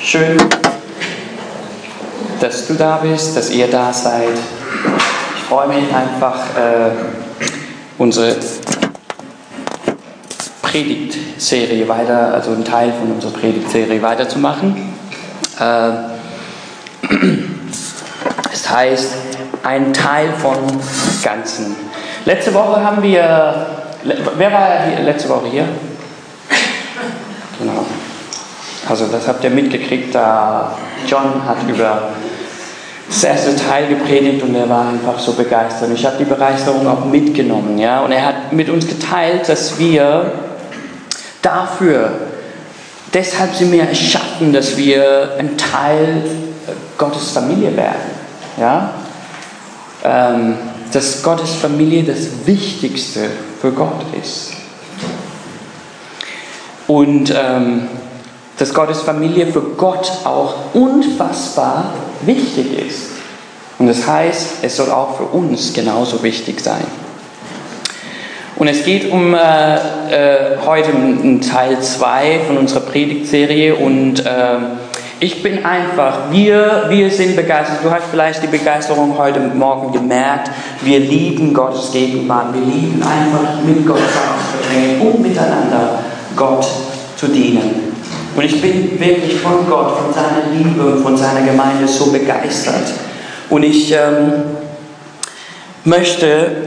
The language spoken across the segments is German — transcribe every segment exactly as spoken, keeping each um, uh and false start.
Schön, dass du da bist, dass ihr da seid. Ich freue mich einfach, äh, unsere Predigtserie weiter, also einen Teil von unserer Predigtserie weiterzumachen. Äh, es heißt, ein Teil vom Ganzen. Letzte Woche haben wir, wer war hier, letzte Woche hier? Genau. Also das habt ihr mitgekriegt, da John hat über das erste Teil gepredigt und er war einfach so begeistert. Ich habe die Begeisterung auch mitgenommen, ja. Und er hat mit uns geteilt, dass wir dafür, deshalb sind wir erschaffen, dass wir ein Teil Gottes Familie werden, ja. Ähm, dass Gottes Familie das Wichtigste für Gott ist. Und ähm, dass Gottes Familie für Gott auch unfassbar wichtig ist. Und das heißt, es soll auch für uns genauso wichtig sein. Und es geht um äh, äh, heute um Teil zwei von unserer Predigtserie und äh, ich bin einfach, wir, wir sind begeistert. Du hast vielleicht die Begeisterung heute Morgen gemerkt. Wir lieben Gottes Gegenwart. Wir lieben einfach mit Gott zusammenzubringen und miteinander Gott zu dienen. Und ich bin wirklich von Gott, von seiner Liebe und von seiner Gemeinde so begeistert. Und ich ähm, möchte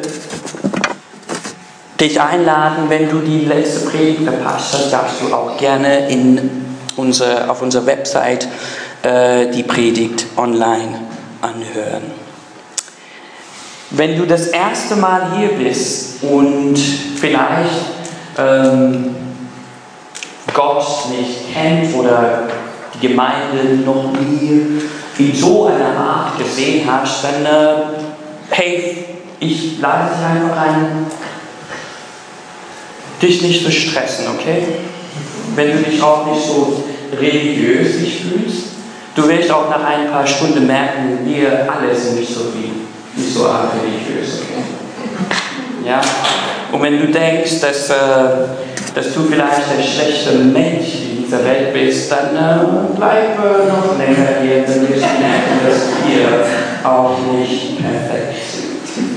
dich einladen, wenn du die letzte Predigt verpasst hast, darfst du auch gerne in unsere, auf unserer Website äh, die Predigt online anhören. Wenn du das erste Mal hier bist und vielleicht ähm, Gott nicht kennt oder die Gemeinde noch nie in so einer Art gesehen hast, dann äh, hey, ich lade dich einfach ein, dich nicht zu stressen, okay? Wenn du dich auch nicht so religiös dich fühlst, du wirst auch nach ein paar Stunden merken, wir alle sind nicht so viel, nicht so arg religiös, okay? Ja? Und wenn du denkst, dass, äh, dass du vielleicht der schlechte Mensch in dieser Welt bist, dann äh, bleib äh, noch länger hier, dann wirst du merken, dass wir auch nicht perfekt sind.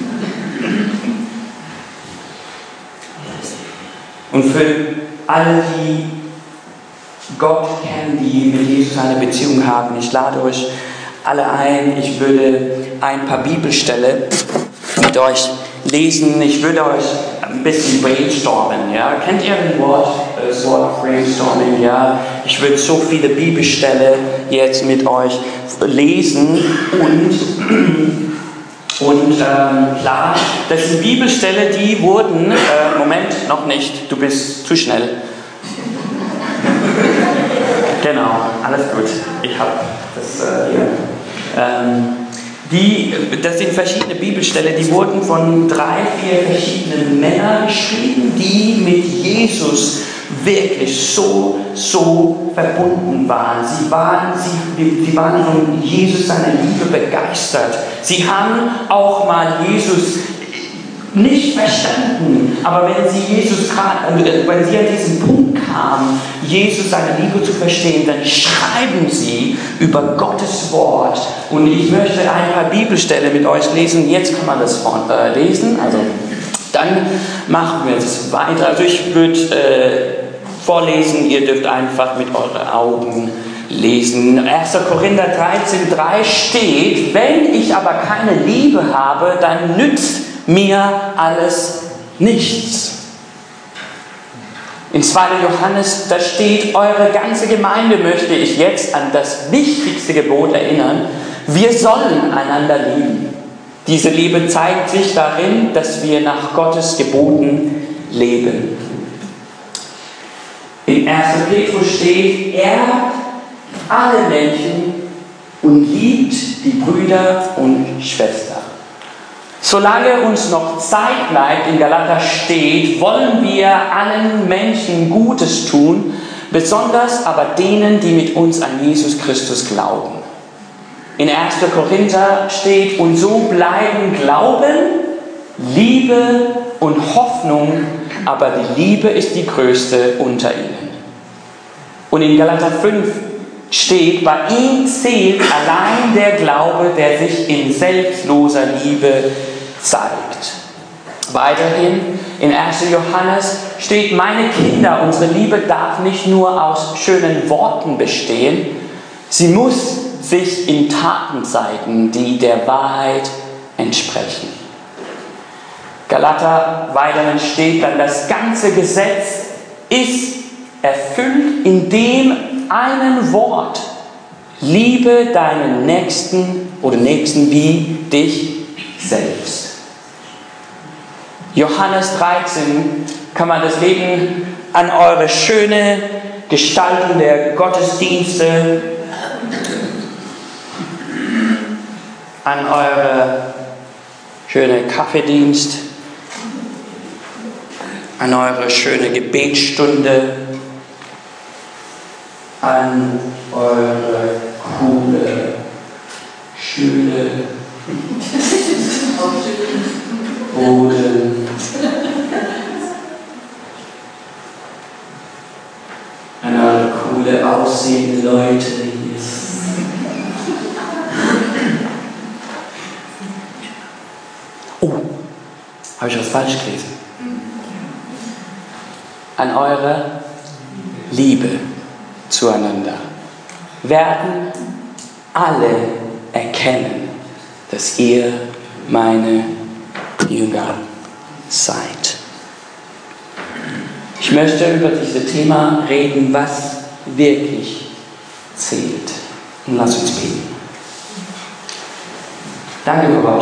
Und für alle, die Gott kennen, die mit Jesus eine Beziehung haben, ich lade euch alle ein, ich würde ein paar Bibelstellen mit euch lesen. Ich würde euch ein bisschen brainstormen. Ja? Kennt ihr ein Wort, das Wort Brainstorming? Ja? Ich würde so viele Bibelstellen jetzt mit euch lesen und Und ähm, klar, das sind Bibelstellen, die wurden, äh, Moment, noch nicht, du bist zu schnell. Genau, alles gut, ich habe das äh, hier. Ähm, die, das sind verschiedene Bibelstellen, die wurden von drei, vier verschiedenen Männern geschrieben, die mit Jesus wirklich so, so verbunden waren. Sie waren, sie, sie waren von Jesus, seiner Liebe begeistert. Sie haben auch mal Jesus nicht verstanden, aber wenn sie Jesus, wenn sie an diesen Punkt kamen, Jesus seine Liebe zu verstehen, dann schreiben sie über Gottes Wort. Und ich möchte ein paar Bibelstellen mit euch lesen. Jetzt kann man das von, äh, lesen. Also dann machen wir es weiter. Also ich würde äh, vorlesen, ihr dürft einfach mit euren Augen lesen. erster Korinther dreizehn drei steht: Wenn ich aber keine Liebe habe, dann nützt mir alles nichts. In zweiter Johannes, da steht: Eure ganze Gemeinde möchte ich jetzt an das wichtigste Gebot erinnern. Wir sollen einander lieben. Diese Liebe zeigt sich darin, dass wir nach Gottes Geboten leben. In erster Petrus steht: Er alle Menschen und liebt die Brüder und Schwestern. Solange uns noch Zeit bleibt, in Galater steht, wollen wir allen Menschen Gutes tun, besonders aber denen, die mit uns an Jesus Christus glauben. In erster Korinther steht: Und so bleiben Glauben, Liebe und Hoffnung, aber die Liebe ist die größte unter ihnen. Und in Galater fünf steht, bei ihm zählt allein der Glaube, der sich in selbstloser Liebe zeigt. Weiterhin in erster Johannes steht, meine Kinder, unsere Liebe darf nicht nur aus schönen Worten bestehen, sie muss sich in Taten zeigen, die der Wahrheit entsprechen. Galater weiterhin steht dann, das ganze Gesetz ist erfüllt in dem einen Wort, liebe deinen Nächsten oder Nächsten wie dich selbst. Johannes dreizehn kann man das Leben an eure schöne Gestaltung der Gottesdienste, an eure schöne Kaffeedienst, an eure schöne Gebetsstunde, an eure coole Schule, Boden, an eure coole aussehende Leute hier. Oh, habe ich was falsch gelesen? An eure Liebe zueinander werden alle erkennen, dass ihr meine Jünger seid. Ich möchte über dieses Thema reden, was wirklich zählt. Und lass uns beten. Danke, Gott,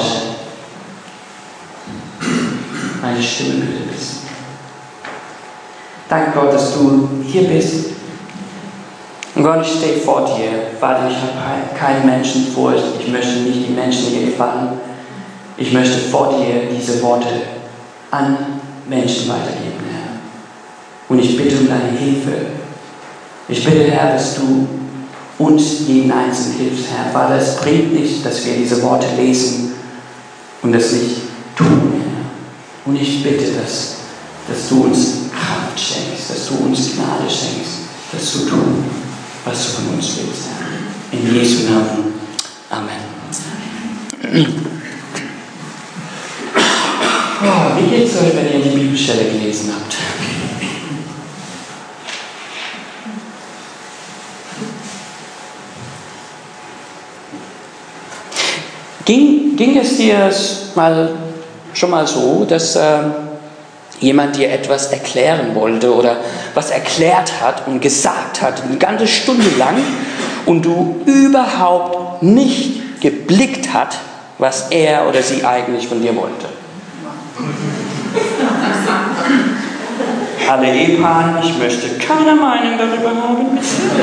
meine Stimme bitte bist. Danke, Gott, dass du hier bist. Und Gott, ich stehe vor dir. Vater, ich habe keine Menschenfurcht. Ich möchte nicht die Menschen hier gefallen. Ich möchte vor dir diese Worte an Menschen weitergeben, Herr. Und ich bitte um deine Hilfe. Ich bitte, Herr, dass du uns jeden Einzelnen hilfst, Herr. Vater, es bringt nicht, dass wir diese Worte lesen und das nicht tun, Herr. Und ich bitte, dass, dass du uns Kraft schenkst, dass du uns Gnade schenkst, das zu tun, was du von uns willst, Herr. In Jesu Namen. Amen. Oh, wie geht's euch, wenn ihr die Bibelstelle gelesen habt? Ging, ging es dir mal, schon mal so, dass äh, jemand dir etwas erklären wollte oder was erklärt hat und gesagt hat, eine ganze Stunde lang, und du überhaupt nicht geblickt hat, was er oder sie eigentlich von dir wollte? Alle Ehepaare, ich möchte keine Meinung darüber haben.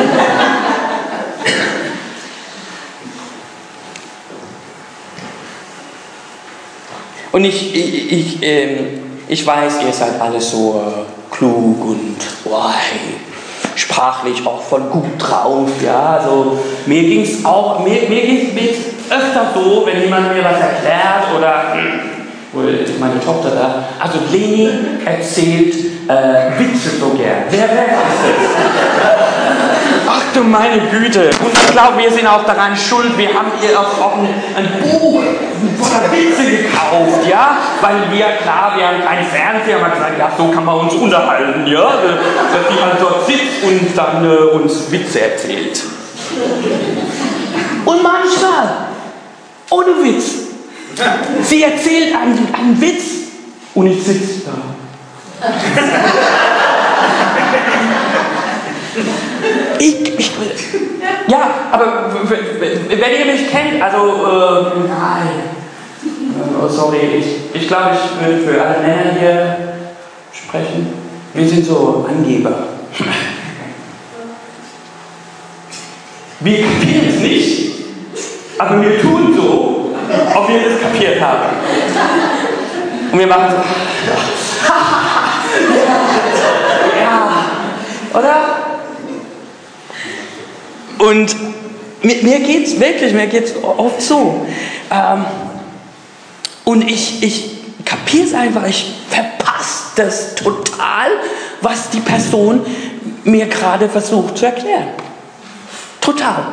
Und ich, ich, ich, ähm, ich weiß, ihr seid alle so äh, klug und wow, sprachlich auch voll gut drauf. Ja? Also, mir ging es auch, mir, mir ging es öfter so, wenn jemand mir was erklärt oder, oder meine Tochter da, also Leni erzählt äh, Witze so gern. Wer, wer weiß das? Ach du meine Güte. Und ich glaube, wir sind auch daran schuld. Wir haben ihr auch, auch ein, ein Buch voller Witze gekauft, ja? Weil wir, klar, wir haben keinen Fernseher, haben gesagt, ja, so kann man uns unterhalten, ja? Dass jemand dort sitzt und dann äh, uns Witze erzählt. Und manchmal, ohne Witz, sie erzählt einen, einen Witz und ich sitze da. Ich, ich, ja, aber wenn ihr mich kennt, also, äh, nein, oh, sorry, ich, ich glaube, ich würde für alle Männer hier sprechen. Wir sind so Angeber. Wir kapieren es nicht, aber wir tun so, ob wir es kapiert haben. Und wir machen so, ja, oder? Und mir, mir geht es wirklich, mir geht es oft so. Ähm, und ich, ich kapiere es einfach, ich verpasse das total, was die Person mir gerade versucht zu erklären. Total.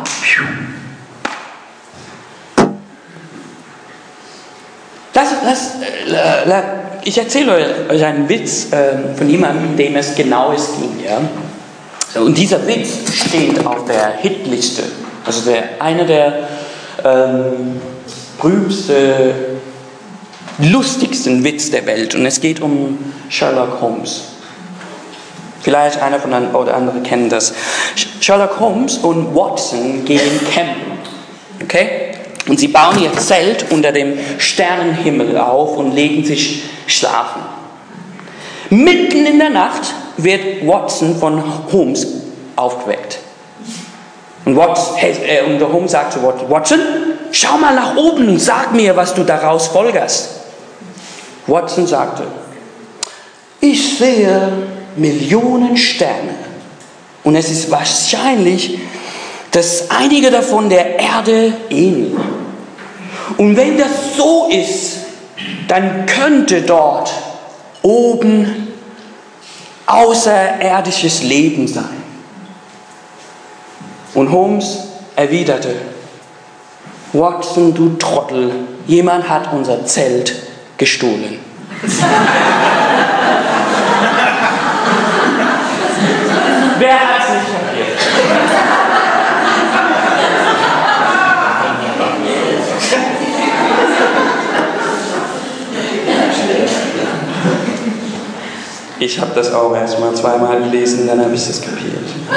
Lass, lass, äh, ich erzähle euch einen Witz äh, von jemandem, dem es genaues ging. Ja? Und dieser Witz steht auf der Hitliste. Also der, einer der ähm, berühmtesten, lustigsten Witz der Welt. Und es geht um Sherlock Holmes. Vielleicht einer von den, oder andere kennen das. Sherlock Holmes und Watson gehen campen. Okay? Und sie bauen ihr Zelt unter dem Sternenhimmel auf und legen sich schlafen. Mitten in der Nacht wird Watson von Holmes aufgeweckt. Und, Watson, äh, und der Holmes sagt zu Watson, Watson, schau mal nach oben und sag mir, was du daraus folgerst. Watson sagte, ich sehe Millionen Sterne und es ist wahrscheinlich, dass einige davon der Erde ähneln. Und wenn das so ist, dann könnte dort oben außerirdisches Leben sein. Und Holmes erwiderte, Watson, du Trottel, jemand hat unser Zelt gestohlen. Wer hat es nicht kapiert? Ich habe das auch erst mal zweimal gelesen, dann habe ich das kapiert.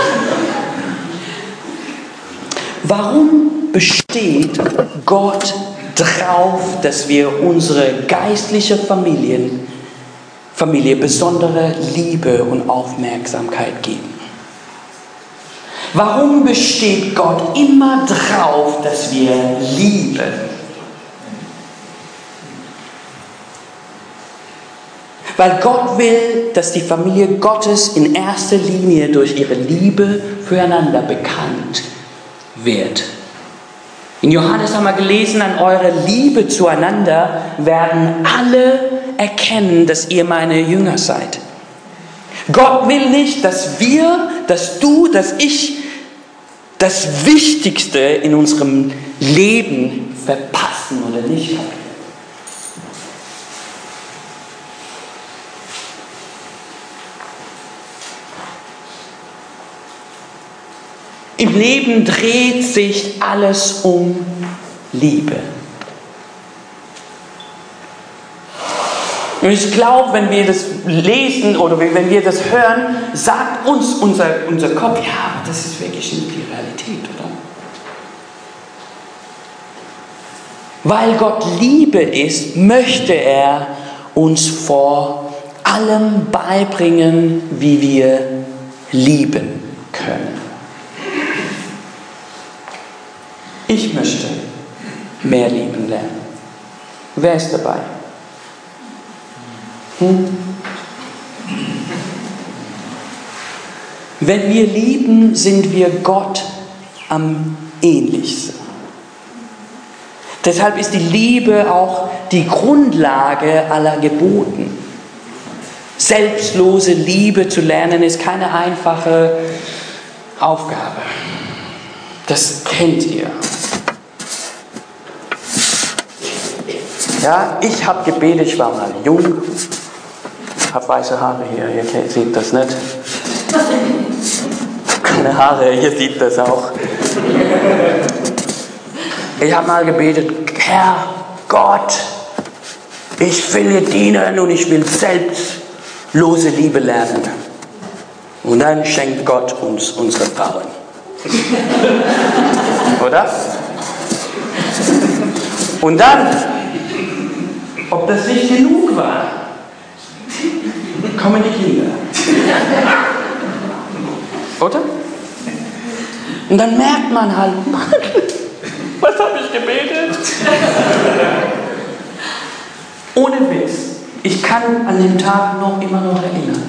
Warum besteht Gott drauf, dass wir unsere geistliche Familien, Familie besondere Liebe und Aufmerksamkeit geben? Warum besteht Gott immer drauf, dass wir lieben? Weil Gott will, dass die Familie Gottes in erster Linie durch ihre Liebe füreinander bekannt wird. In Johannes haben wir gelesen, an eurer Liebe zueinander werden alle erkennen, dass ihr meine Jünger seid. Gott will nicht, dass wir, dass du, dass ich das Wichtigste in unserem Leben verpassen oder nicht kapieren. Im Leben dreht sich alles um Liebe. Und ich glaube, wenn wir das lesen oder wenn wir das hören, sagt uns unser, unser Kopf, ja, das ist wirklich nicht die Realität, oder? Weil Gott Liebe ist, möchte er uns vor allem beibringen, wie wir lieben können. Ich möchte mehr lieben lernen. Wer ist dabei? Hm? Wenn wir lieben, sind wir Gott am ähnlichsten. Deshalb ist die Liebe auch die Grundlage aller Geboten. Selbstlose Liebe zu lernen ist keine einfache Aufgabe. Das kennt ihr. Ja, ich habe gebetet, ich war mal jung, habe weiße Haare hier, ihr seht das nicht. Keine Haare, ihr seht das auch. Ich habe mal gebetet, Herr Gott, ich will dir dienen und ich will selbstlose Liebe lernen. Und dann schenkt Gott uns unsere Frauen. Oder? Und dann, ob das nicht genug war, kommen die Kinder. Oder? Und dann merkt man halt, was habe ich gebetet? Ohne Witz. Ich kann an den Tag noch immer noch erinnern.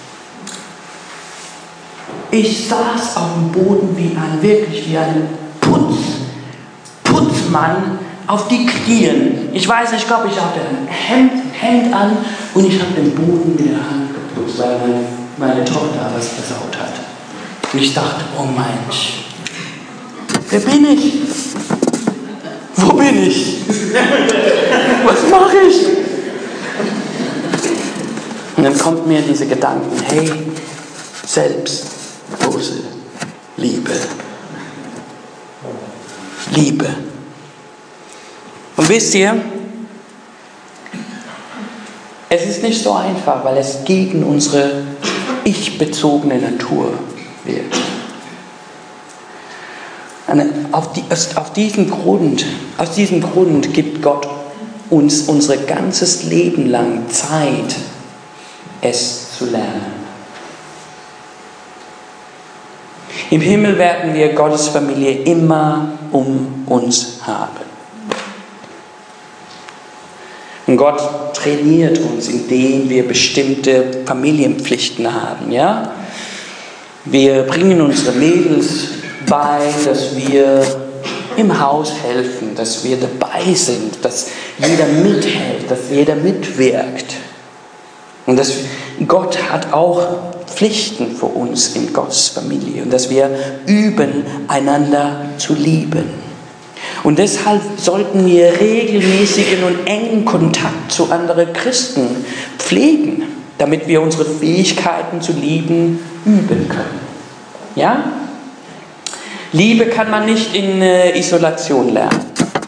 Ich saß auf dem Boden wie ein, wirklich wie ein Putz, Putzmann auf die Knien. Ich weiß nicht, ich glaube, ich hatte ein Hemd, Hemd an und ich habe den Boden mit der Hand geputzt, weil meine, meine Tochter was versaut hat. Und ich dachte, oh Mensch, Wer bin ich? Wo bin ich? Was mache ich? Und dann kommt mir diese Gedanken, hey, selbstlose Liebe. Liebe. Und wisst ihr, es ist nicht so einfach, weil es gegen unsere ich-bezogene Natur wird. Auf, die, auf diesen Grund, aus diesem Grund gibt Gott uns unser ganzes Leben lang Zeit, es zu lernen. Im Himmel werden wir Gottes Familie immer um uns haben. Und Gott trainiert uns, indem wir bestimmte Familienpflichten haben. Ja? Wir bringen unsere Mädels bei, dass wir im Haus helfen, dass wir dabei sind, dass jeder mithält, dass jeder mitwirkt. Und dass Gott hat auch Pflichten für uns in Gottes Familie und dass wir üben, einander zu lieben. Und deshalb sollten wir regelmäßigen und engen Kontakt zu anderen Christen pflegen, damit wir unsere Fähigkeiten zu lieben üben können. Ja? Liebe kann man nicht in äh, Isolation lernen.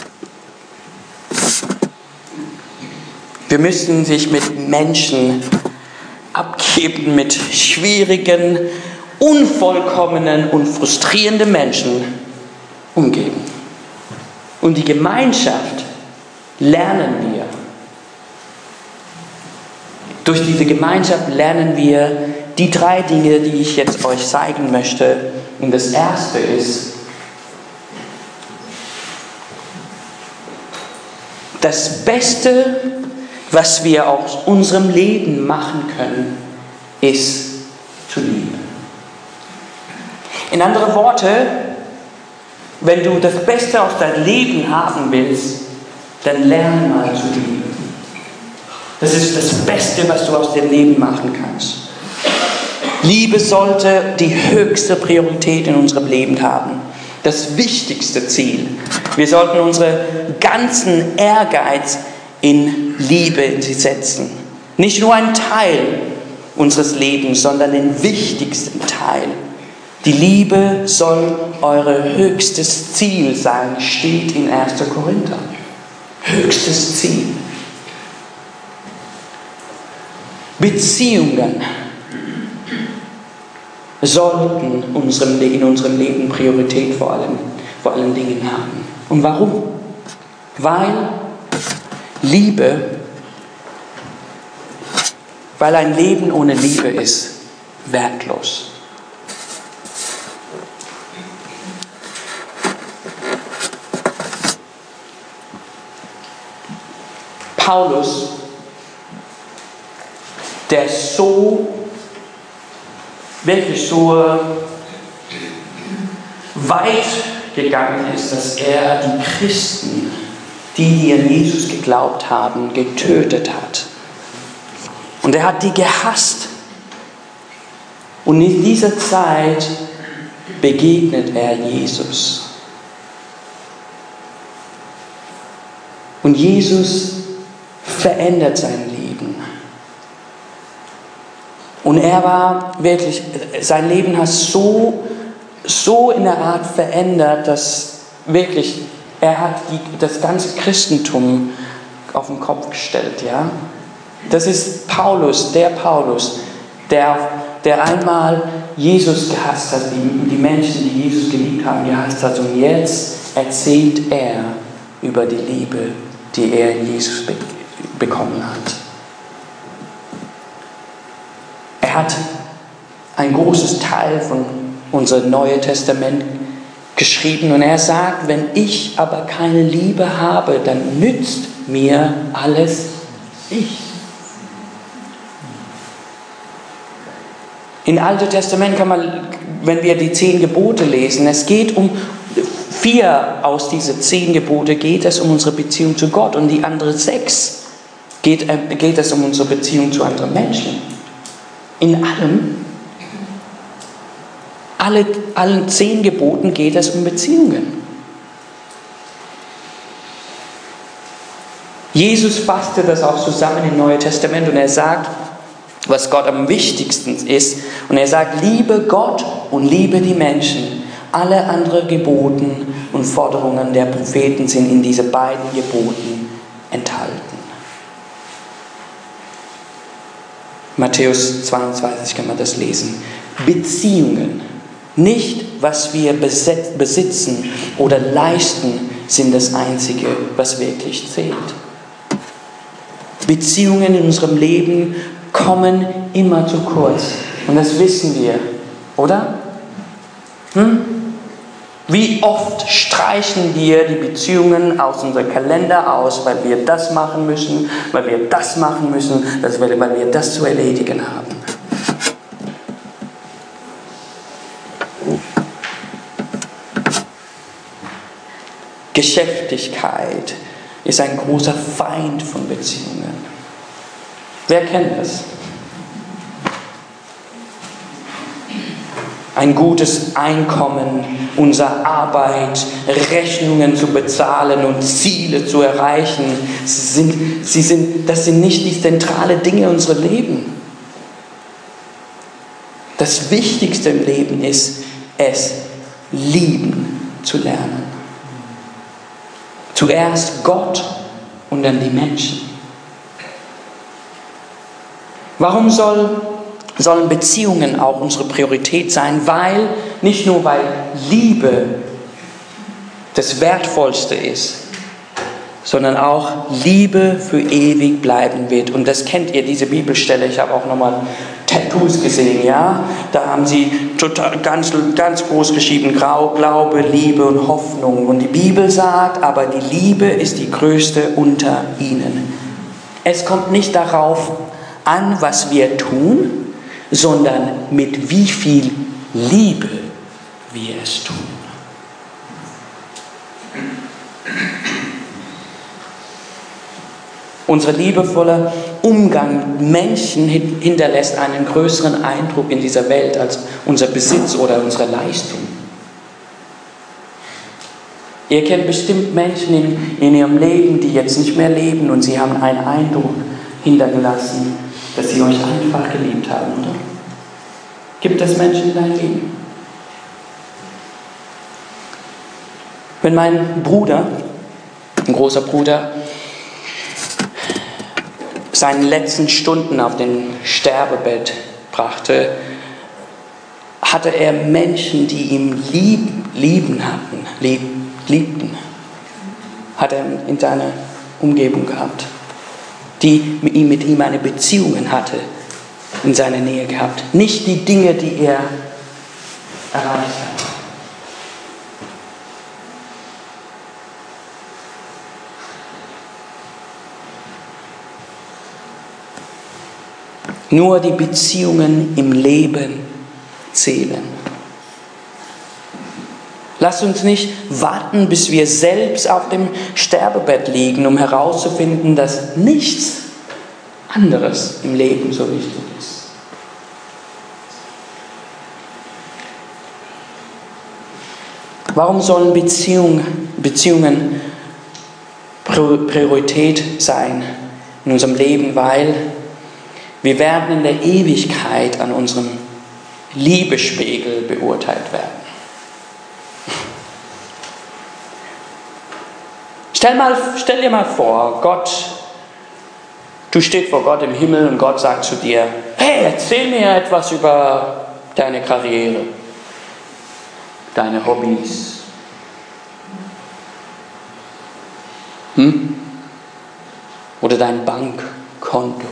Wir müssen sich mit Menschen abgeben, mit schwierigen, unvollkommenen und frustrierenden Menschen umgeben. Und die Gemeinschaft lernen wir. Durch diese Gemeinschaft lernen wir die drei Dinge, die ich jetzt euch zeigen möchte. Und das erste ist, das Beste, was wir aus unserem Leben machen können, ist zu lieben. In andere Worte, wenn du das Beste aus deinem Leben haben willst, dann lerne mal zu lieben. Das ist das Beste, was du aus dem Leben machen kannst. Liebe sollte die höchste Priorität in unserem Leben haben. Das wichtigste Ziel. Wir sollten unseren ganzen Ehrgeiz in Liebe setzen. Nicht nur ein Teil unseres Lebens, sondern den wichtigsten Teil. Die Liebe soll euer höchstes Ziel sein, steht in erster Korinther. Höchstes Ziel. Beziehungen sollten unserem, in unserem Leben Priorität vor allen, vor allen Dingen haben. Und warum? Weil Liebe, weil ein Leben ohne Liebe ist wertlos. Paulus, der so, wirklich so weit gegangen ist, dass er die Christen, die, die an Jesus geglaubt haben, getötet hat. Und er hat die gehasst. Und in dieser Zeit begegnet er Jesus. Und Jesus verändert sein Leben. Und er war wirklich, sein Leben hat so, so in der Art verändert, dass wirklich, er hat die, das ganze Christentum auf den Kopf gestellt. Ja? Das ist Paulus, der Paulus, der, der einmal Jesus gehasst hat, die, die Menschen, die Jesus geliebt haben, gehasst hat. Und jetzt erzählt er über die Liebe, die er in Jesus be- bekommen hat. Er hat ein großes Teil von unserem Neuen Testament geschrieben und er sagt, wenn ich aber keine Liebe habe, dann nützt mir alles nichts. Im Alten Testament kann man, wenn wir die zehn Gebote lesen, es geht um vier aus diesen zehn Gebote geht es um unsere Beziehung zu Gott und die anderen sechs geht, äh, geht es um unsere Beziehung zu anderen Menschen. In allem, Alle, allen zehn Geboten geht es um Beziehungen. Jesus fasste das auch zusammen im Neuen Testament und er sagt, was Gott am wichtigsten ist. Und er sagt, liebe Gott und liebe die Menschen. Alle anderen Geboten und Forderungen der Propheten sind in diese beiden Geboten enthalten. Matthäus zweiundzwanzig kann man das lesen. Beziehungen, nicht was wir besitzen oder leisten, sind das Einzige, was wirklich zählt. Beziehungen in unserem Leben kommen immer zu kurz. Und das wissen wir, oder? Hm? Wie oft streichen wir die Beziehungen aus unserem Kalender aus, weil wir das machen müssen, weil wir das machen müssen, weil wir das zu erledigen haben. Geschäftigkeit ist ein großer Feind von Beziehungen. Wer kennt das? Ein gutes Einkommen, unsere Arbeit, Rechnungen zu bezahlen und Ziele zu erreichen, sie sind, sie sind, das sind nicht die zentralen Dinge unseres Lebens. Das Wichtigste im Leben ist, es lieben zu lernen. Zuerst Gott und dann die Menschen. Warum soll, sollen Beziehungen auch unsere Priorität sein? Weil, nicht nur weil Liebe das Wertvollste ist, sondern auch Liebe für ewig bleiben wird. Und das kennt ihr, diese Bibelstelle. Ich habe auch nochmal Tattoos gesehen, ja. Da haben sie total, ganz, ganz groß geschrieben, Glaube, Liebe und Hoffnung. Und die Bibel sagt, aber die Liebe ist die größte unter ihnen. Es kommt nicht darauf an, was wir tun, sondern mit wie viel Liebe wir es tun. Unser liebevoller Umgang mit Menschen hinterlässt einen größeren Eindruck in dieser Welt als unser Besitz oder unsere Leistung. Ihr kennt bestimmt Menschen in, in ihrem Leben, die jetzt nicht mehr leben und sie haben einen Eindruck hinterlassen, dass sie euch einfach geliebt haben, oder? Gibt es Menschen in deinem Leben? Wenn mein Bruder, ein großer Bruder, seine letzten Stunden auf dem Sterbebett brachte, hatte er Menschen, die ihn lieb, lieben hatten, lieb, liebten, hat er in seiner Umgebung gehabt, die mit ihm, mit ihm eine Beziehung hatte, in seiner Nähe gehabt. Nicht die Dinge, die er erreicht hat. Nur die Beziehungen im Leben zählen. Lasst uns nicht warten, bis wir selbst auf dem Sterbebett liegen, um herauszufinden, dass nichts anderes im Leben so wichtig ist. Warum sollen Beziehungen, Beziehungen Priorität sein in unserem Leben? Weil wir werden in der Ewigkeit an unserem Liebesspiegel beurteilt werden. Stell, mal, stell dir mal vor, Gott, du stehst vor Gott im Himmel und Gott sagt zu dir, hey, erzähl mir etwas über deine Karriere, deine Hobbys. Hm? Oder dein Bankkonto.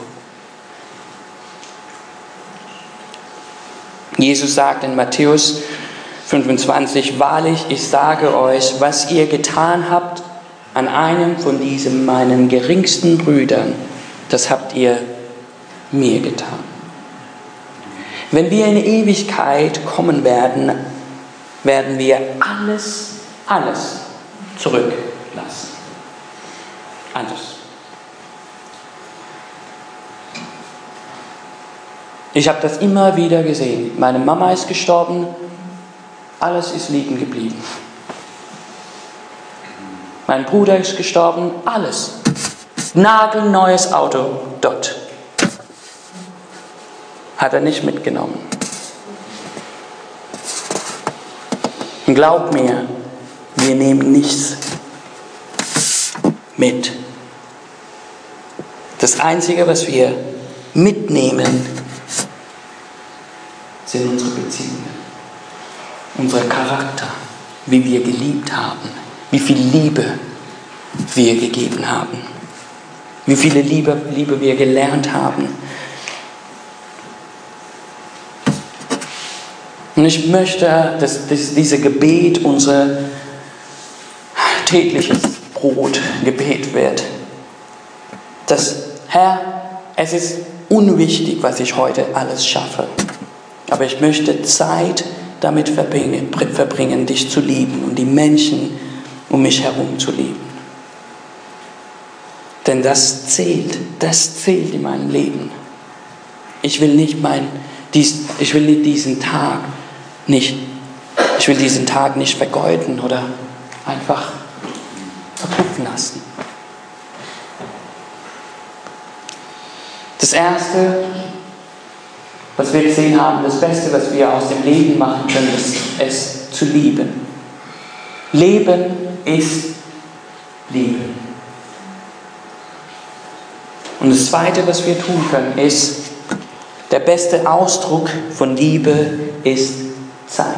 Jesus sagt in Matthäus fünfundzwanzig, wahrlich, ich sage euch, was ihr getan habt an einem von diesen meinen geringsten Brüdern, das habt ihr mir getan. Wenn wir in Ewigkeit kommen werden, werden wir alles, alles zurücklassen. Alles. Ich habe das immer wieder gesehen. Meine Mama ist gestorben alles ist liegen geblieben. Mein Bruder ist gestorben, alles. Nagelneues Auto dort. Hat er nicht mitgenommen. Und glaub mir, wir nehmen nichts mit. Das Einzige, was wir mitnehmen, sind unsere Beziehungen, unser Charakter, wie wir geliebt haben, wie viel Liebe wir gegeben haben, wie viele Liebe, Liebe wir gelernt haben. Und ich möchte, dass, dass dieses Gebet unser tägliches Brotgebet wird. Dass, Herr, es ist unwichtig, was ich heute alles schaffe. Aber ich möchte Zeit damit verbringen, verbringen, dich zu lieben und die Menschen um mich herum zu lieben. Denn das zählt, das zählt in meinem Leben. Ich will nicht mein, dies, ich will nicht diesen Tag nicht, ich will diesen Tag nicht vergeuden oder einfach verpuffen lassen. Das Erste, was wir gesehen haben, das Beste, was wir aus dem Leben machen können, ist es zu lieben. Leben ist Liebe. Und das Zweite, was wir tun können, ist, der beste Ausdruck von Liebe ist Zeit.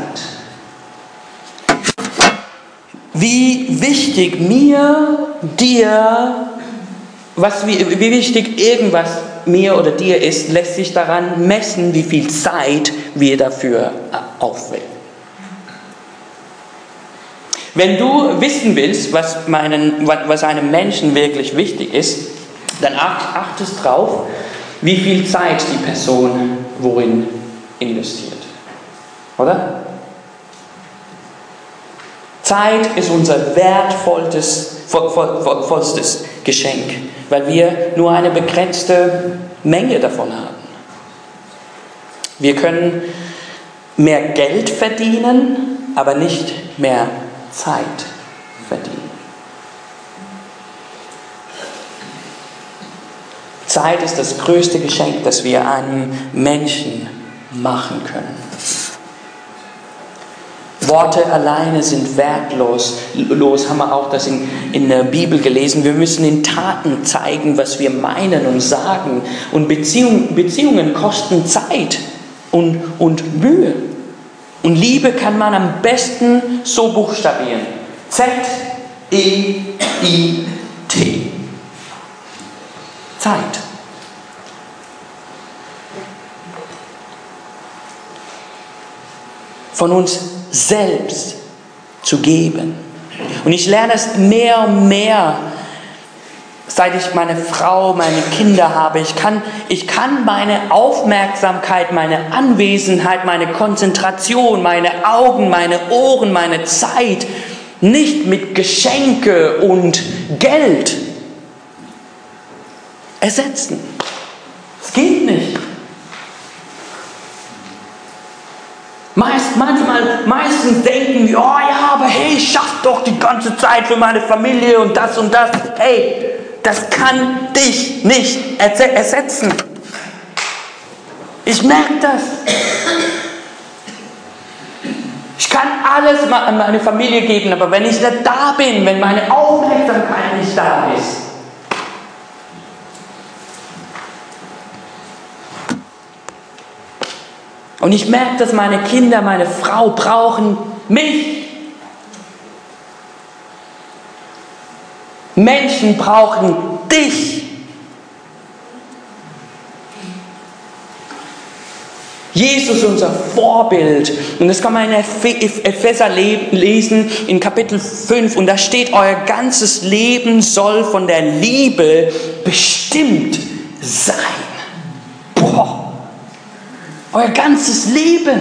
Wie wichtig mir, dir, was, wie, wie wichtig irgendwas mir oder dir ist, lässt sich daran messen, wie viel Zeit wir dafür aufwenden. Wenn du wissen willst, was, meinen, was einem Menschen wirklich wichtig ist, dann achtest drauf, wie viel Zeit die Person worin investiert. Oder? Zeit ist unser wertvollstes, vollstes Geschenk, weil wir nur eine begrenzte Menge davon haben. Wir können mehr Geld verdienen, aber nicht mehr Zeit verdienen. Zeit ist das größte Geschenk, das wir einem Menschen machen können. Worte alleine sind wertlos. Los haben wir auch das in, in der Bibel gelesen. Wir müssen in Taten zeigen, was wir meinen und sagen. Und Beziehung, Beziehungen kosten Zeit und, und Mühe. Und Liebe kann man am besten so buchstabieren. Z E I T. Zeit. Von uns selbst zu geben. Und ich lerne es mehr und mehr, seit ich meine Frau, meine Kinder habe. Ich kann, ich kann meine Aufmerksamkeit, meine Anwesenheit, meine Konzentration, meine Augen, meine Ohren, meine Zeit nicht mit Geschenke und Geld ersetzen. Es geht nicht. Meist, manchmal, meistens denken wir, oh ja, aber hey, ich schaff doch die ganze Zeit für meine Familie und das und das. Hey, das kann dich nicht ersetzen. Ich merke das. Ich kann alles an meine Familie geben, aber wenn ich nicht da bin, wenn meine Aufmerksamkeit nicht da ist, und ich merke, dass meine Kinder, meine Frau brauchen mich. Menschen brauchen dich. Jesus, unser Vorbild. Und das kann man in Epheser lesen, in Kapitel fünf. Und da steht, euer ganzes Leben soll von der Liebe bestimmt sein. Boah. Euer ganzes Leben.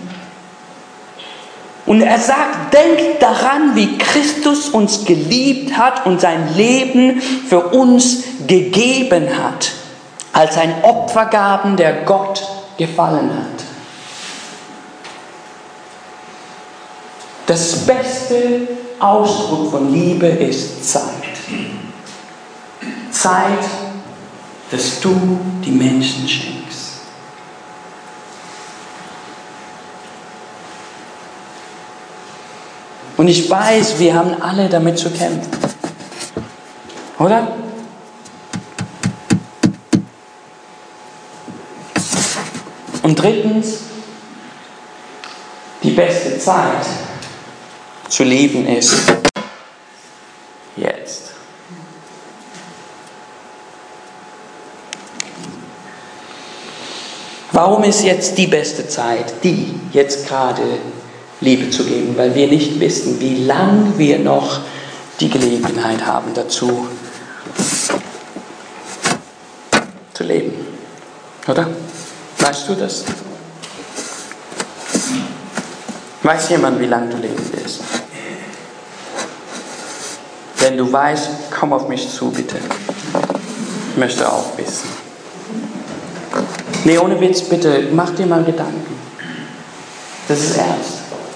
Und er sagt, denkt daran, wie Christus uns geliebt hat und sein Leben für uns gegeben hat, als ein Opfergaben, der Gott gefallen hat. Das beste Ausdruck von Liebe ist Zeit. Zeit, dass du die Menschen schenkst. Und ich weiß, wir haben alle damit zu kämpfen. Oder? Und drittens, die beste Zeit zu leben ist jetzt. Warum ist jetzt die beste Zeit, die jetzt gerade Liebe zu geben? Weil wir nicht wissen, wie lange wir noch die Gelegenheit haben dazu zu leben. Oder? Weißt du das? Weiß jemand, wie lange du leben wirst? Wenn du weißt, komm auf mich zu, bitte. Ich möchte auch wissen. Nee, ohne Witz, bitte, mach dir mal Gedanken. Das ist ernst.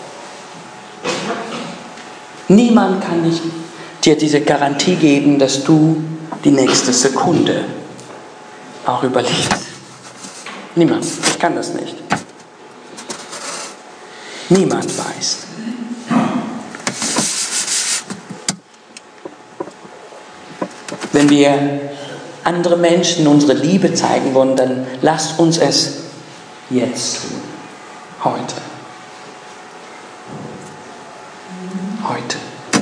Niemand kann nicht dir diese Garantie geben, dass du die nächste Sekunde auch überlebst. Niemand. Ich kann das nicht. Niemand weiß. Wenn wir andere Menschen unsere Liebe zeigen wollen, dann lasst uns es jetzt tun. Heute. Heute.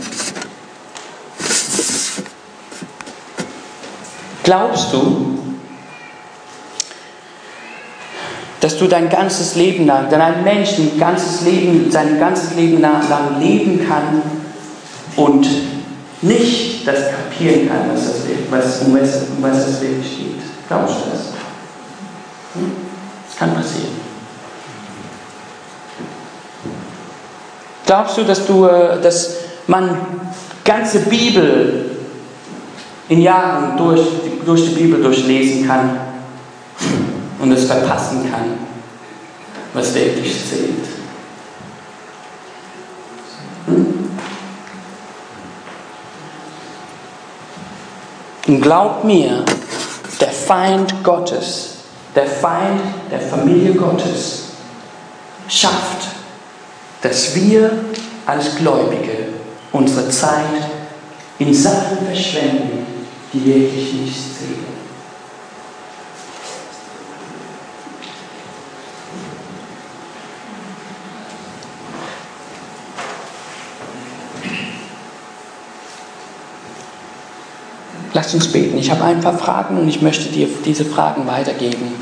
Glaubst du, dass du dein ganzes Leben lang, denn ein Mensch ein ganzes Leben, sein ganzes Leben lang leben kann und nicht das kapieren kann, was das, was, um, was, um was es wirklich geht? Glaubst du das? Hm? Das kann passieren. Glaubst du, dass du, dass man ganze Bibel in Jahren durch, durch die Bibel durchlesen kann und es verpassen kann, was wirklich zählt? Hm? Und glaub mir, der Feind Gottes, der Feind der Familie Gottes schafft, dass wir als Gläubige unsere Zeit in Sachen verschwenden, die wirklich nichts zählen. Lasst uns beten. Ich habe ein paar Fragen und ich möchte dir diese Fragen weitergeben.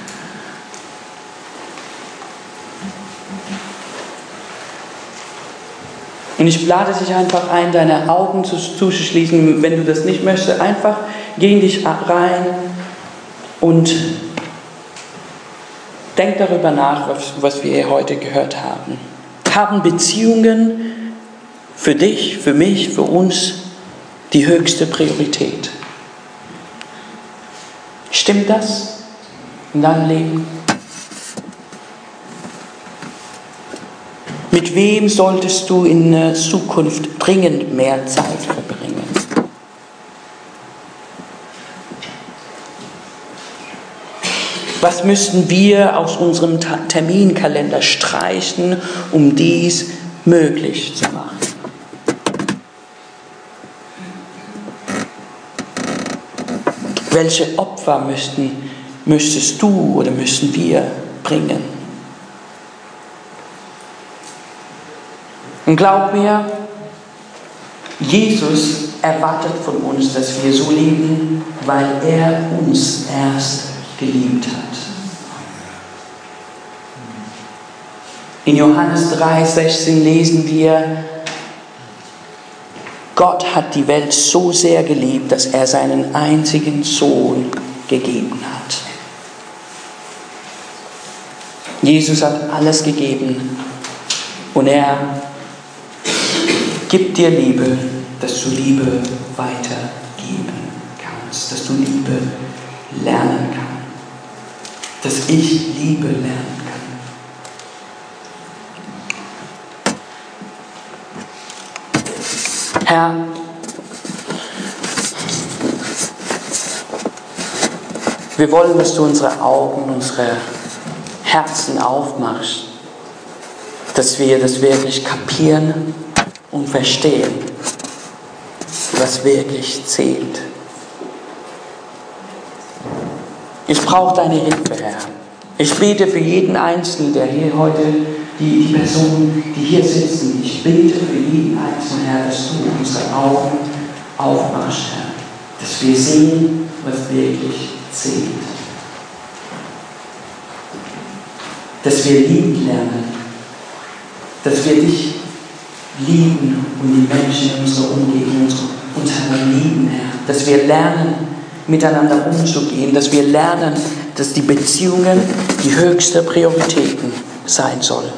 Und ich lade dich einfach ein, deine Augen zu, zu schließen. Wenn du das nicht möchtest, einfach geh in dich rein und denk darüber nach, was, was wir heute gehört haben. Haben Beziehungen für dich, für mich, für uns die höchste Priorität? Stimmt das in deinem Leben? Mit wem solltest du in der Zukunft dringend mehr Zeit verbringen? Was müssten wir aus unserem Terminkalender streichen, um dies möglich zu machen? Welche Opfer müssten, müsstest du oder müssen wir bringen? Und glaub mir, Jesus erwartet von uns, dass wir so leben, weil er uns erst geliebt hat. In Johannes drei sechzehn lesen wir, Gott hat die Welt so sehr geliebt, dass er seinen einzigen Sohn gegeben hat. Jesus hat alles gegeben und er gibt dir Liebe, dass du Liebe weitergeben kannst, dass du Liebe lernen kannst, dass ich Liebe lernen kann. Herr, wir wollen, dass du unsere Augen, unsere Herzen aufmachst, dass wir das wirklich kapieren und verstehen, was wirklich zählt. Ich brauche deine Hilfe, Herr. Ich bete für jeden Einzelnen, der hier heute, die, die Personen, die hier sitzen, ich bete für jeden Einzelnen, Herr, dass du unsere Augen aufmachst, Herr, dass wir sehen, was wirklich zählt. Dass wir lieben lernen, dass wir dich lieben und die Menschen in unserer Umgebung untereinander lieben, Herr. Dass wir lernen, miteinander umzugehen, dass wir lernen, dass die Beziehungen die höchste Prioritäten sein sollen.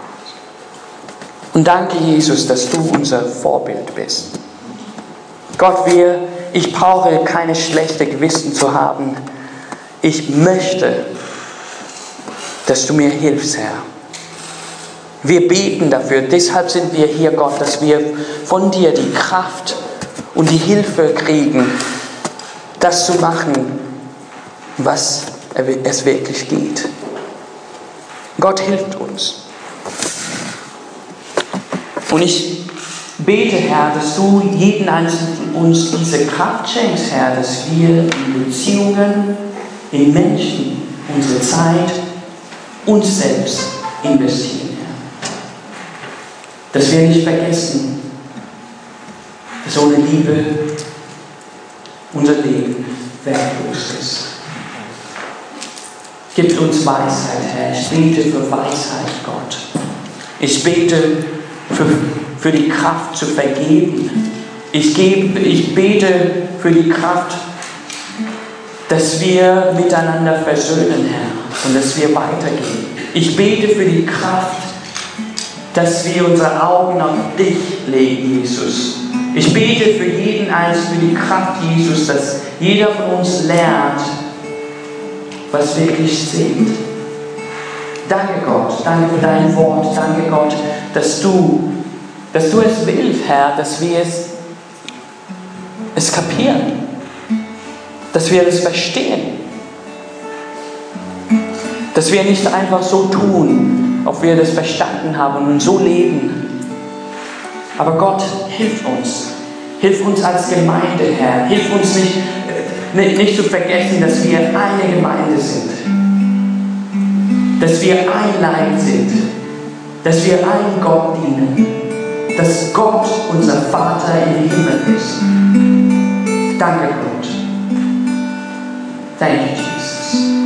Und danke, Jesus, dass du unser Vorbild bist. Gott, wir, ich brauche keine schlechte Gewissen zu haben. Ich möchte, dass du mir hilfst, Herr. Wir beten dafür. Deshalb sind wir hier, Gott, dass wir von dir die Kraft und die Hilfe kriegen, das zu machen, was es wirklich geht. Gott hilft uns. Und ich bete, Herr, dass du jeden Einzelnen von uns diese Kraft schenkst, Herr, dass wir in Beziehungen, in Menschen, unsere Zeit, uns selbst investieren, Herr. Dass wir nicht vergessen, dass ohne Liebe unser Leben wertlos ist. Gib uns Weisheit, Herr. Ich bete für Weisheit, Gott. Ich bete für, für die Kraft zu vergeben. Ich, gebe, ich bete für die Kraft, dass wir miteinander versöhnen, Herr, und dass wir weitergehen. Ich bete für die Kraft, dass wir unsere Augen auf dich legen, Jesus. Ich bete für jeden Einzelnen, für die Kraft, Jesus, dass jeder von uns lernt, was wirklich zählt. Danke, Gott. Danke für dein Wort. Danke, Gott, dass du, dass du es willst, Herr, dass wir es, es kapieren. Dass wir es verstehen. Dass wir nicht einfach so tun, ob wir das verstanden haben und so leben. Aber Gott, hilf uns. Hilf uns als Gemeinde, Herr. Hilf uns nicht, nicht, nicht zu vergessen, dass wir eine Gemeinde sind. Dass wir ein Leib sind. Dass wir einem Gott dienen. Dass Gott unser Vater im Himmel ist. Danke, Gott. Danke, Jesus.